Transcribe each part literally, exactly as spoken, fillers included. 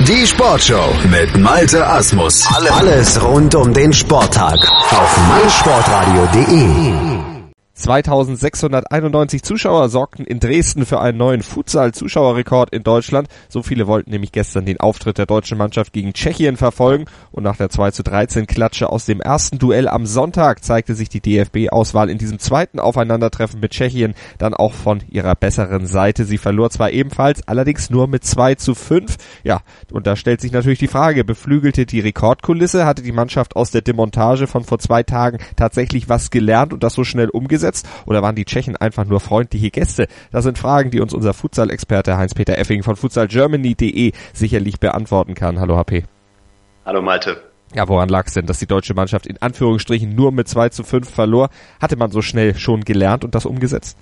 Die Sportshow mit Malte Asmus. Alles rund um den Sporttag auf meinsportradio punkt de. zweitausendsechshunderteinundneunzig Zuschauer sorgten in Dresden für einen neuen Futsal-Zuschauerrekord in Deutschland. So viele wollten nämlich gestern den Auftritt der deutschen Mannschaft gegen Tschechien verfolgen. Und nach der zwei zu dreizehn Klatsche aus dem ersten Duell am Sonntag zeigte sich die D F B-Auswahl in diesem zweiten Aufeinandertreffen mit Tschechien dann auch von ihrer besseren Seite. Sie verlor zwar ebenfalls, allerdings nur mit zwei zu fünf. Ja, und da stellt sich natürlich die Frage, beflügelte die Rekordkulisse? Hatte die Mannschaft aus der Demontage von vor zwei Tagen tatsächlich was gelernt und das so schnell umgesetzt? Oder waren die Tschechen einfach nur freundliche Gäste? Das sind Fragen, die uns unser Futsal-Experte Heinz-Peter Effing von futsal germany punkt de sicherlich beantworten kann. Hallo H P. Hallo Malte. Ja, woran lag es denn, dass die deutsche Mannschaft in Anführungsstrichen nur mit zwei zu fünf verlor? Hatte man so schnell schon gelernt und das umgesetzt?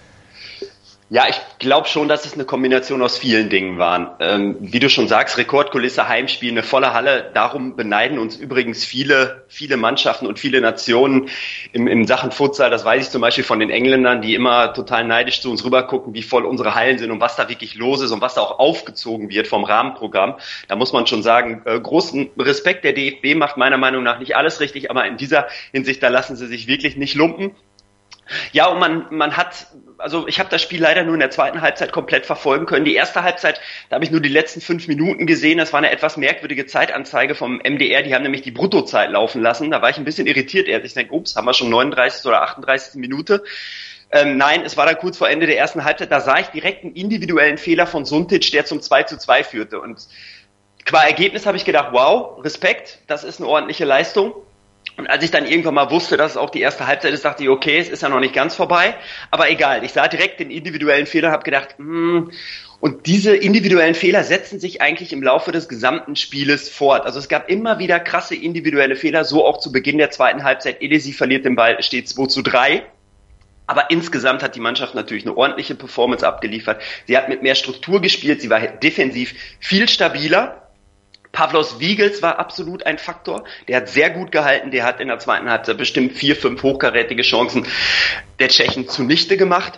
Ja, ich glaube schon, dass es eine Kombination aus vielen Dingen waren. Ähm, wie du schon sagst, Rekordkulisse, Heimspiel, eine volle Halle. Darum beneiden uns übrigens viele, viele Mannschaften und viele Nationen im, im Sachen Futsal. Das weiß ich zum Beispiel von den Engländern, die immer total neidisch zu uns rübergucken, wie voll unsere Hallen sind und was da wirklich los ist und was da auch aufgezogen wird vom Rahmenprogramm. Da muss man schon sagen, äh, großen Respekt. Der D F B macht meiner Meinung nach nicht alles richtig, aber in dieser Hinsicht, da lassen sie sich wirklich nicht lumpen. Ja, und man man hat, also ich habe das Spiel leider nur in der zweiten Halbzeit komplett verfolgen können. Die erste Halbzeit, da habe ich nur die letzten fünf Minuten gesehen. Das war eine etwas merkwürdige Zeitanzeige vom M D R. Die haben nämlich die Bruttozeit laufen lassen. Da war ich ein bisschen irritiert. Ich denke, ups, haben wir schon neununddreißigste oder achtunddreißigste Minute. Ähm, nein, es war da kurz vor Ende der ersten Halbzeit. Da sah ich direkt einen individuellen Fehler von Suntic, der zum zwei zu zwei führte. Und qua Ergebnis habe ich gedacht, wow, Respekt, das ist eine ordentliche Leistung. Und als ich dann irgendwann mal wusste, dass es auch die erste Halbzeit ist, dachte ich, okay, es ist ja noch nicht ganz vorbei. Aber egal, ich sah direkt den individuellen Fehler und habe gedacht, hm, und diese individuellen Fehler setzen sich eigentlich im Laufe des gesamten Spieles fort. Also es gab immer wieder krasse individuelle Fehler, so auch zu Beginn der zweiten Halbzeit. Edesi verliert den Ball, steht zwei zu drei. Aber insgesamt hat die Mannschaft natürlich eine ordentliche Performance abgeliefert. Sie hat mit mehr Struktur gespielt, sie war defensiv viel stabiler. Pavlos Wiegels war absolut ein Faktor. Der hat sehr gut gehalten. Der hat in der zweiten Halbzeit bestimmt vier, fünf hochkarätige Chancen der Tschechen zunichte gemacht.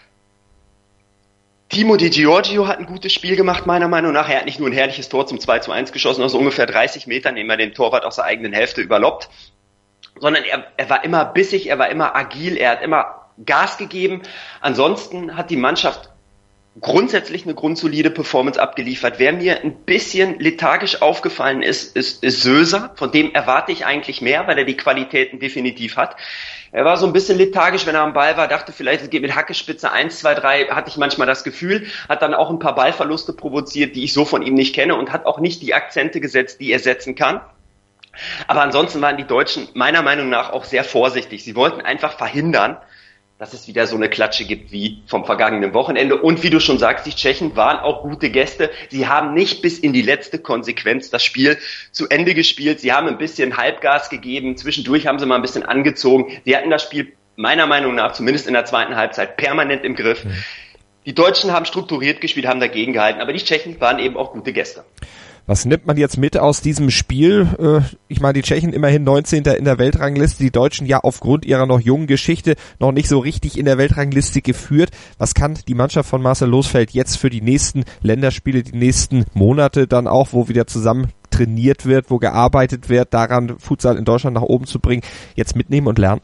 Timo Di Giorgio hat ein gutes Spiel gemacht, meiner Meinung nach. Er hat nicht nur ein herrliches Tor zum zwei zu eins geschossen, aus ungefähr dreißig Metern, indem er den Torwart aus der eigenen Hälfte überloppt. Sondern er, er war immer bissig, er war immer agil, er hat immer Gas gegeben. Ansonsten hat die Mannschaft grundsätzlich eine grundsolide Performance abgeliefert. Wer mir ein bisschen lethargisch aufgefallen ist, ist, ist Söser. Von dem erwarte ich eigentlich mehr, weil er die Qualitäten definitiv hat. Er war so ein bisschen lethargisch, wenn er am Ball war, dachte vielleicht, es geht mit Hackespitze eins, zwei, drei, hatte ich manchmal das Gefühl, hat dann auch ein paar Ballverluste provoziert, die ich so von ihm nicht kenne und hat auch nicht die Akzente gesetzt, die er setzen kann. Aber ansonsten waren die Deutschen meiner Meinung nach auch sehr vorsichtig. Sie wollten einfach verhindern, dass es wieder so eine Klatsche gibt wie vom vergangenen Wochenende. Und wie du schon sagst, die Tschechen waren auch gute Gäste. Sie haben nicht bis in die letzte Konsequenz das Spiel zu Ende gespielt. Sie haben ein bisschen Halbgas gegeben. Zwischendurch haben sie mal ein bisschen angezogen. Sie hatten das Spiel meiner Meinung nach, zumindest in der zweiten Halbzeit, permanent im Griff. Mhm. Die Deutschen haben strukturiert gespielt, haben dagegen gehalten. Aber die Tschechen waren eben auch gute Gäste. Was nimmt man jetzt mit aus diesem Spiel? Ich meine, die Tschechen immerhin neunzehnter in der Weltrangliste, die Deutschen ja aufgrund ihrer noch jungen Geschichte noch nicht so richtig in der Weltrangliste geführt. Was kann die Mannschaft von Marcel Losfeld jetzt für die nächsten Länderspiele, die nächsten Monate dann auch, wo wieder zusammen trainiert wird, wo gearbeitet wird, daran Futsal in Deutschland nach oben zu bringen, jetzt mitnehmen und lernen?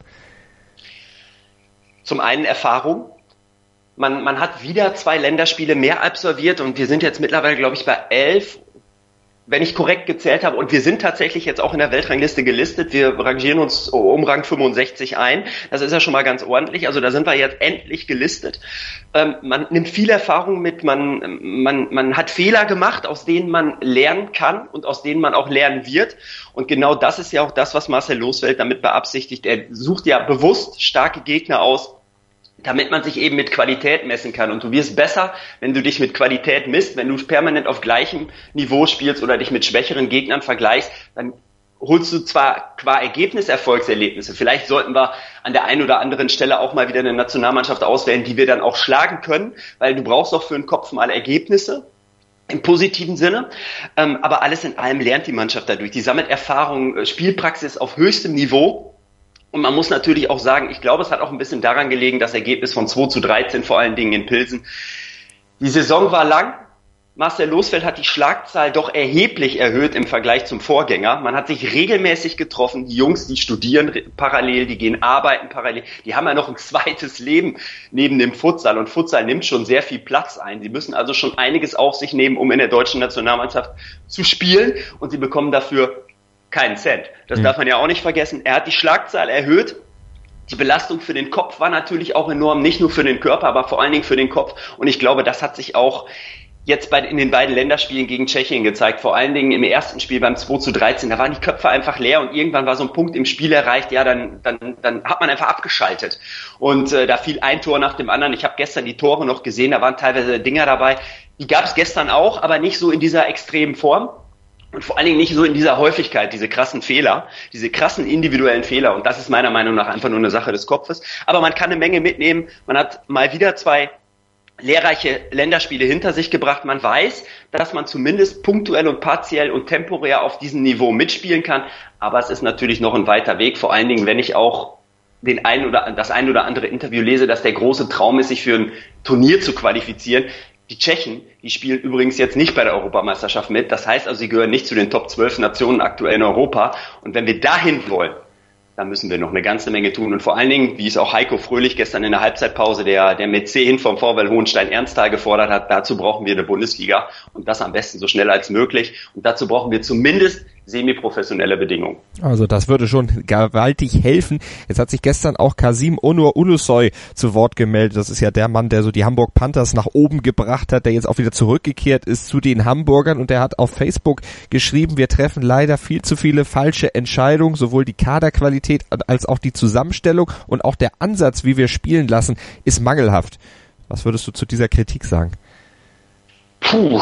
Zum einen Erfahrung. Man, man hat wieder zwei Länderspiele mehr absolviert und wir sind jetzt mittlerweile, glaube ich, bei elf, wenn ich korrekt gezählt habe, und wir sind tatsächlich jetzt auch in der Weltrangliste gelistet. Wir rangieren uns um Rang fünfundsechzig ein. Das ist ja schon mal ganz ordentlich. Also da sind wir jetzt endlich gelistet. Ähm, man nimmt viel Erfahrung mit. Man, man, man hat Fehler gemacht, aus denen man lernen kann und aus denen man auch lernen wird. Und genau das ist ja auch das, was Marcel Losfeld damit beabsichtigt. Er sucht ja bewusst starke Gegner aus, damit man sich eben mit Qualität messen kann. Und du wirst besser, wenn du dich mit Qualität misst. Wenn du permanent auf gleichem Niveau spielst oder dich mit schwächeren Gegnern vergleichst, dann holst du zwar qua Ergebnis Erfolgserlebnisse. Vielleicht sollten wir an der einen oder anderen Stelle auch mal wieder eine Nationalmannschaft auswählen, die wir dann auch schlagen können, weil du brauchst auch für den Kopf mal Ergebnisse. Im positiven Sinne, ähm, aber alles in allem lernt die Mannschaft dadurch. Die sammelt Erfahrung, Spielpraxis auf höchstem Niveau. Und man muss natürlich auch sagen, ich glaube, es hat auch ein bisschen daran gelegen, das Ergebnis von zwei zu dreizehn, vor allen Dingen in Pilsen. Die Saison war lang, Marcel Losfeld hat die Schlagzahl doch erheblich erhöht im Vergleich zum Vorgänger. Man hat sich regelmäßig getroffen. Die Jungs, die studieren parallel, die gehen arbeiten parallel. Die haben ja noch ein zweites Leben neben dem Futsal. Und Futsal nimmt schon sehr viel Platz ein. Sie müssen also schon einiges auf sich nehmen, um in der deutschen Nationalmannschaft zu spielen. Und sie bekommen dafür keinen Cent. Das mhm. darf man ja auch nicht vergessen. Er hat die Schlagzahl erhöht. Die Belastung für den Kopf war natürlich auch enorm. Nicht nur für den Körper, aber vor allen Dingen für den Kopf. Und ich glaube, das hat sich auch jetzt bei, in den beiden Länderspielen gegen Tschechien gezeigt, vor allen Dingen im ersten Spiel beim zwei zu dreizehn, da waren die Köpfe einfach leer und irgendwann war so ein Punkt im Spiel erreicht, ja, dann, dann, dann hat man einfach abgeschaltet und äh, da fiel ein Tor nach dem anderen. Ich habe gestern die Tore noch gesehen, da waren teilweise Dinger dabei, die gab es gestern auch, aber nicht so in dieser extremen Form und vor allen Dingen nicht so in dieser Häufigkeit, diese krassen Fehler, diese krassen individuellen Fehler und das ist meiner Meinung nach einfach nur eine Sache des Kopfes, aber man kann eine Menge mitnehmen, man hat mal wieder zwei lehrreiche Länderspiele hinter sich gebracht. Man weiß, dass man zumindest punktuell und partiell und temporär auf diesem Niveau mitspielen kann. Aber es ist natürlich noch ein weiter Weg. Vor allen Dingen, wenn ich auch den ein oder das ein oder andere Interview lese, dass der große Traum ist, sich für ein Turnier zu qualifizieren. Die Tschechen, die spielen übrigens jetzt nicht bei der Europameisterschaft mit. Das heißt also, sie gehören nicht zu den Top zwölf Nationen aktuell in Europa. Und wenn wir dahin wollen, da müssen wir noch eine ganze Menge tun. Und vor allen Dingen, wie es auch Heiko Fröhlich gestern in der Halbzeitpause, der, der mit zehn vom VfL Hohenstein-Ernsthal gefordert hat, dazu brauchen wir eine Bundesliga und das am besten so schnell als möglich. Und dazu brauchen wir zumindest semi-professionelle Bedingungen. Also das würde schon gewaltig helfen. Jetzt hat sich gestern auch Kasim Onur Ulusoy zu Wort gemeldet. Das ist ja der Mann, der so die Hamburg Panthers nach oben gebracht hat, der jetzt auch wieder zurückgekehrt ist zu den Hamburgern und der hat auf Facebook geschrieben, wir treffen leider viel zu viele falsche Entscheidungen, sowohl die Kaderqualität als auch die Zusammenstellung und auch der Ansatz, wie wir spielen lassen, ist mangelhaft. Was würdest du zu dieser Kritik sagen? Puh.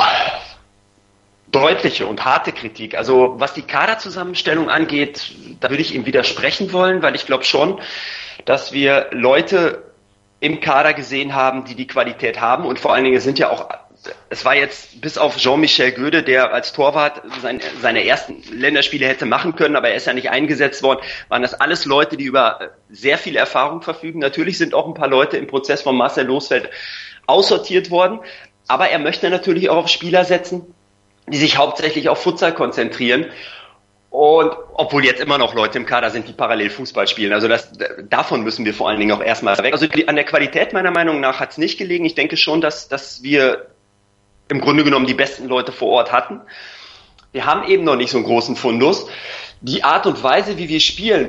Deutliche und harte Kritik. Also was die Kaderzusammenstellung angeht, da würde ich ihm widersprechen wollen, weil ich glaube schon, dass wir Leute im Kader gesehen haben, die die Qualität haben und vor allen Dingen sind ja auch, es war jetzt bis auf Jean-Michel Göde, der als Torwart seine, seine ersten Länderspiele hätte machen können, aber er ist ja nicht eingesetzt worden, waren das alles Leute, die über sehr viel Erfahrung verfügen. Natürlich sind auch ein paar Leute im Prozess von Marcel Losfeld aussortiert worden, aber er möchte natürlich auch auf Spieler setzen, die sich hauptsächlich auf Futsal konzentrieren. Und obwohl jetzt immer noch Leute im Kader sind, die parallel Fußball spielen. Also das, davon müssen wir vor allen Dingen auch erstmal weg. Also die, an der Qualität meiner Meinung nach hat es nicht gelegen. Ich denke schon, dass, dass wir im Grunde genommen die besten Leute vor Ort hatten. Wir haben eben noch nicht so einen großen Fundus. Die Art und Weise, wie wir spielen,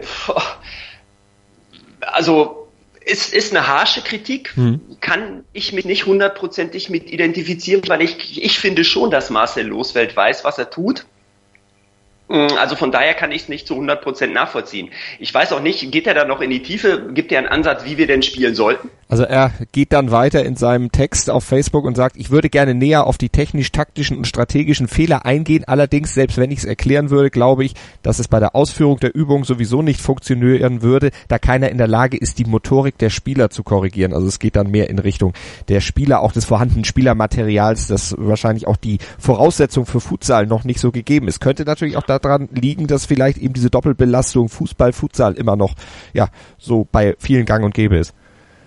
also ist, ist eine harsche Kritik, hm. kann ich mich nicht hundertprozentig mit identifizieren, weil ich, ich finde schon, dass Marcel Losfeld weiß, was er tut. Also von daher kann ich es nicht zu hundert Prozent nachvollziehen. Ich weiß auch nicht, geht er da noch in die Tiefe? Gibt er einen Ansatz, wie wir denn spielen sollten? Also er geht dann weiter in seinem Text auf Facebook und sagt, ich würde gerne näher auf die technisch-taktischen und strategischen Fehler eingehen. Allerdings, selbst wenn ich es erklären würde, glaube ich, dass es bei der Ausführung der Übung sowieso nicht funktionieren würde, da keiner in der Lage ist, die Motorik der Spieler zu korrigieren. Also es geht dann mehr in Richtung der Spieler, auch des vorhandenen Spielermaterials, das wahrscheinlich auch die Voraussetzung für Futsal noch nicht so gegeben ist. Könnte natürlich auch daran liegen, dass vielleicht eben diese Doppelbelastung Fußball, Futsal immer noch ja so bei vielen gang und gäbe ist.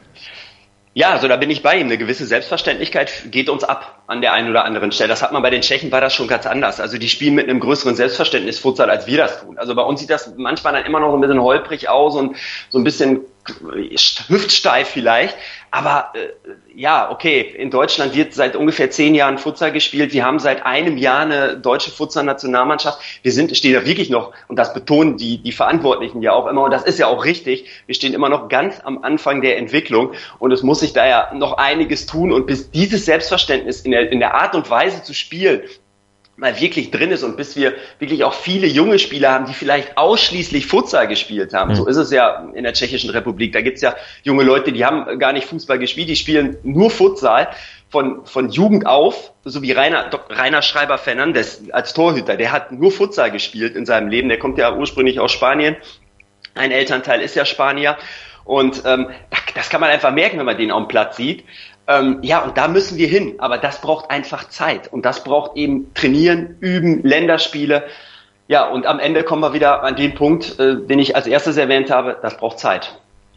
Ja, also da bin ich bei ihm. Eine gewisse Selbstverständlichkeit geht uns ab an der einen oder anderen Stelle. Das hat man bei den Tschechen, war das schon ganz anders. Also die spielen mit einem größeren Selbstverständnis Futsal, als wir das tun. Also bei uns sieht das manchmal dann immer noch ein bisschen holprig aus und so ein bisschen hüftsteif vielleicht. Aber äh, ja, okay, in Deutschland wird seit ungefähr zehn Jahren Futsal gespielt. Wir haben seit einem Jahr eine deutsche Futsal-Nationalmannschaft. Wir sind, stehen da wirklich noch, und das betonen die, die Verantwortlichen ja auch immer, und das ist ja auch richtig, wir stehen immer noch ganz am Anfang der Entwicklung und es muss sich da ja noch einiges tun und bis dieses Selbstverständnis in der, in der Art und Weise zu spielen mal wirklich drin ist und bis wir wirklich auch viele junge Spieler haben, die vielleicht ausschließlich Futsal gespielt haben. Mhm. So ist es ja in der Tschechischen Republik. Da gibt's ja junge Leute, die haben gar nicht Fußball gespielt, die spielen nur Futsal von von Jugend auf, so wie Rainer, Rainer Schreiber-Fernandes als Torhüter. Der hat nur Futsal gespielt in seinem Leben. Der kommt ja ursprünglich aus Spanien. Ein Elternteil ist ja Spanier. Und ähm, das kann man einfach merken, wenn man den auf dem Platz sieht. Ähm, ja, und da müssen wir hin. Aber das braucht einfach Zeit. Und das braucht eben Trainieren, Üben, Länderspiele. Ja, und am Ende kommen wir wieder an den Punkt, äh, den ich als erstes erwähnt habe. Das braucht Zeit.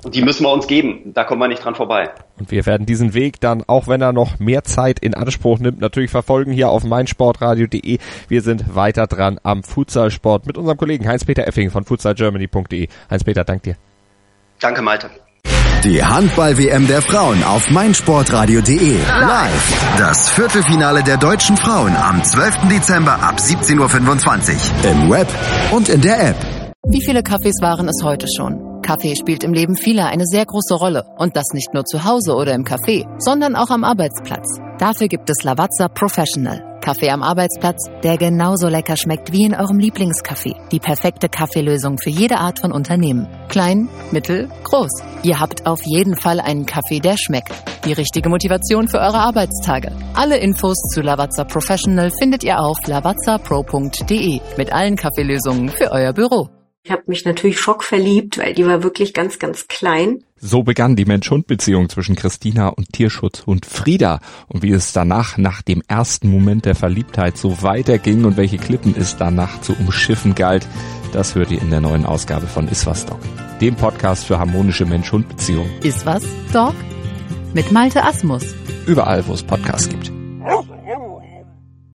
Und die müssen wir uns geben. Da kommen wir nicht dran vorbei. Und wir werden diesen Weg dann, auch wenn er noch mehr Zeit in Anspruch nimmt, natürlich verfolgen hier auf meinsportradio punkt de. Wir sind weiter dran am Futsalsport mit unserem Kollegen Heinz-Peter Effing von futsal germany punkt de. Heinz-Peter, dank dir. Danke, Malte. Die Handball-W M der Frauen auf meinsportradio punkt de. Live. Das Viertelfinale der deutschen Frauen am zwölften Dezember ab siebzehn Uhr fünfundzwanzig. Im Web und in der App. Wie viele Kaffees waren es heute schon? Kaffee spielt im Leben vieler eine sehr große Rolle. Und das nicht nur zu Hause oder im Café, sondern auch am Arbeitsplatz. Dafür gibt es Lavazza Professional. Kaffee am Arbeitsplatz, der genauso lecker schmeckt wie in eurem Lieblingscafé. Die perfekte Kaffeelösung für jede Art von Unternehmen. Klein, mittel, groß. Ihr habt auf jeden Fall einen Kaffee, der schmeckt. Die richtige Motivation für eure Arbeitstage. Alle Infos zu Lavazza Professional findet ihr auf lavazza pro punkt de mit allen Kaffeelösungen für euer Büro. Ich habe mich natürlich schockverliebt, weil die war wirklich ganz, ganz klein. So begann die Mensch-Hund-Beziehung zwischen Christina und Tierschutzhund Frieda. Und wie es danach, nach dem ersten Moment der Verliebtheit, so weiterging und welche Klippen es danach zu umschiffen galt, das hört ihr in der neuen Ausgabe von Iswas Dog, dem Podcast für harmonische Mensch-Hund-Beziehungen. Iswas Dog? Mit Malte Asmus. Überall, wo es Podcasts gibt.